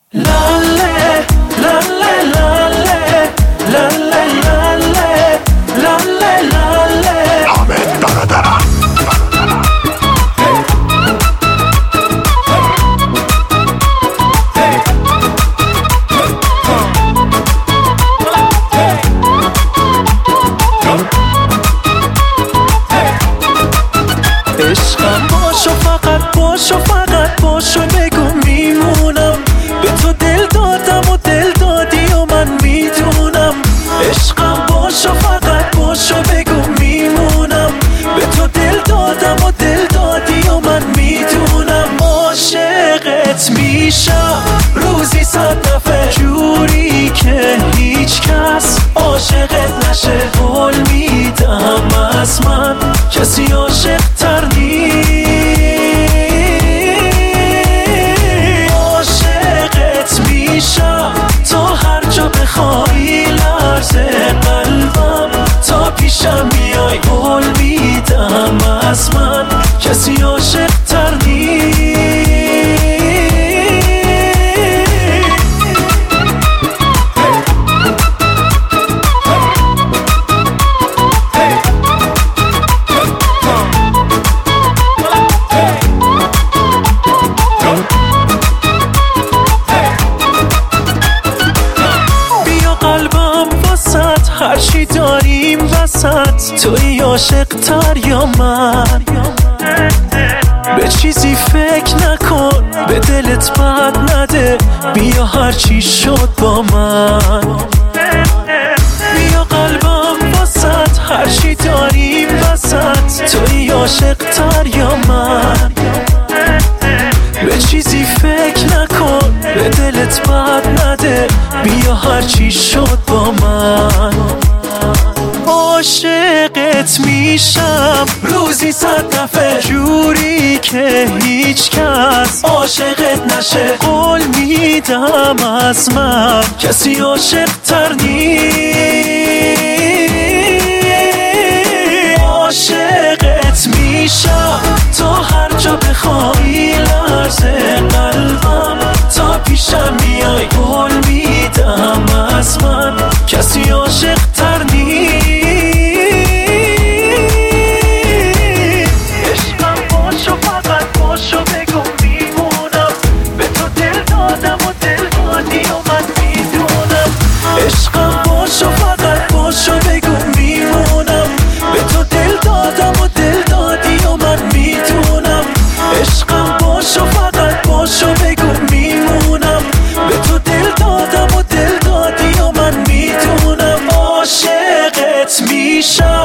لاله لاله لاله لاله لاله لاله لاله حامد برادرم. عشقم باشو، فقط باشو، فقط باشو، بگو میمونم. به تو دل دادم و دل دادی و من میدونم. عشقم باشو، فقط باشو، بگو میمونم. به تو دل دادم و دل دادی و من میدونم. عاشقت میشم روزی 100 دفعه، جوری که هیچ کس عاشقت نشه. قول میدم از من کسی عاشق تر نیست. عاشقت میشم تا هر جا بخوای، لرزه قلبم تا پیشم میای. قول میدم از من کسی عاشق تر نیست. هرچی داریم وسط، توی عاشق تر یا من؟ به چیزی فکر نکن، به دلت بد نده، بیا هرچی شد با من. بیا قلبم وسط، هرچی داریم وسط، توی عاشق تر یا من؟ به چیزی فکر نکن، به دلت بد نده، بیا هرچی شد با من. عاشقت میشم روزی 100 دفعه، جوری که هیچ کس عاشقت نشه. قول میدم از من کسی عاشق تر نیست. عاشقت میشم تا هر جا بخوای، لرزه قلبم تا پیشم میای. قول میدم از من کسی عاشق تر نیست. عشقم باشو، فقط باشو، بگو میمونم. به تو دل دادم و دل دادی و من میدونم. عشقم باشو، فقط باشو، بگو میمونم. به تو دل دادم و دل دادی و من میدونم. عشقم باشو، فقط باشو، بگو میمونم. به تو دل دادم و دل دادی و من میدونم. عاشقت میشم